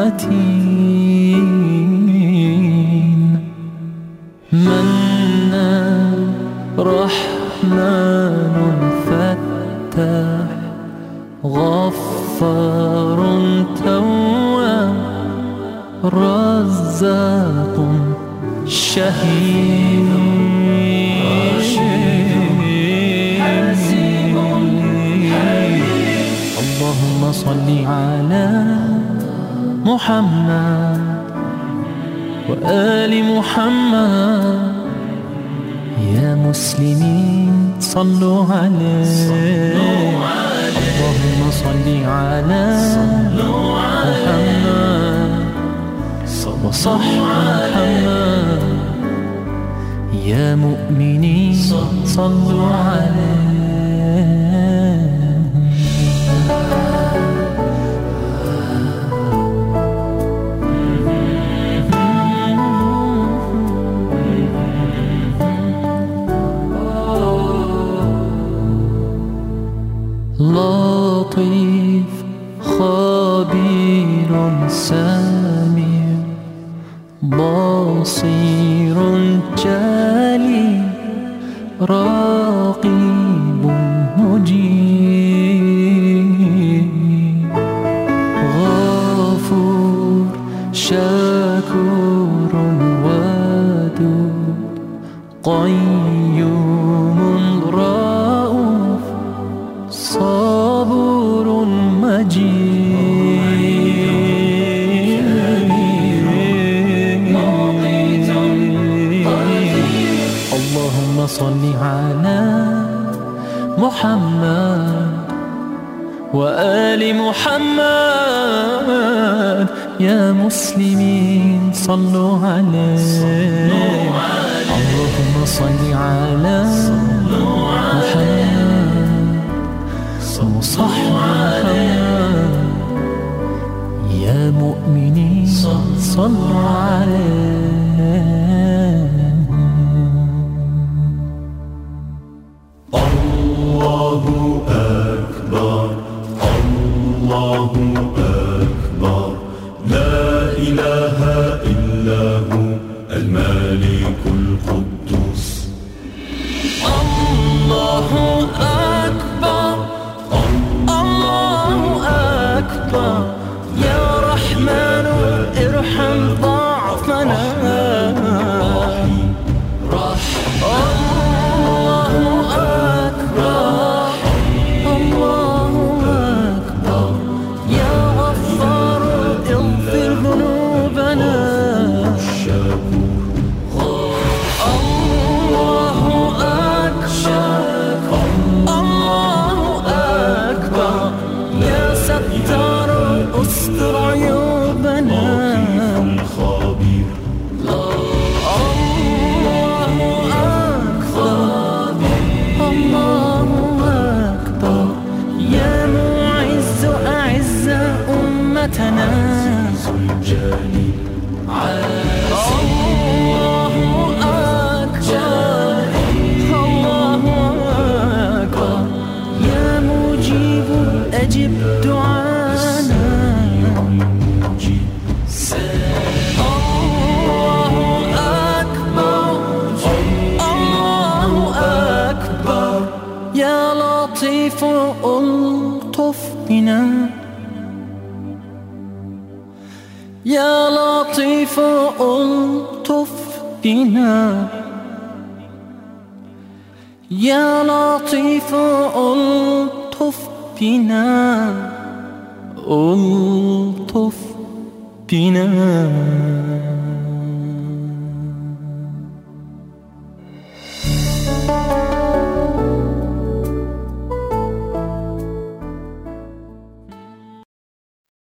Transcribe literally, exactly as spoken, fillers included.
متين منان رحمن فتاح غفار تواب رزاق شهيد حسيب اللهم صل على محمد وآل محمد يا مسلمين صلوا عليه اللهم صل على محمد وصح محمد يا مؤمنين صلوا عليه لطيف خبير سميع بصير جليل رقيب مجيب غفور شكور ودود قيوم رؤوف صبور مجيد اللهم صل على محمد وآل محمد يا مسلمين صلوا عليه اللهم صل على محمد وصح محمد يا مؤمنين صلوا عليه الله أكبر الله أكبر لا إله إلا هو الملك القدوس الله أكبر الله أكبر يا رحمن ارحم ضعفنا استر عيوبنا الخبير الله أكبر الله أكبر يا معز أعز أمتنا الجليل الله أكبر الله أكبر يا مجيب أجب دعاء يا لطيف ألطف بنا يا لطيف ألطف بنا يا لطيف ألطف بنا ألطف بنا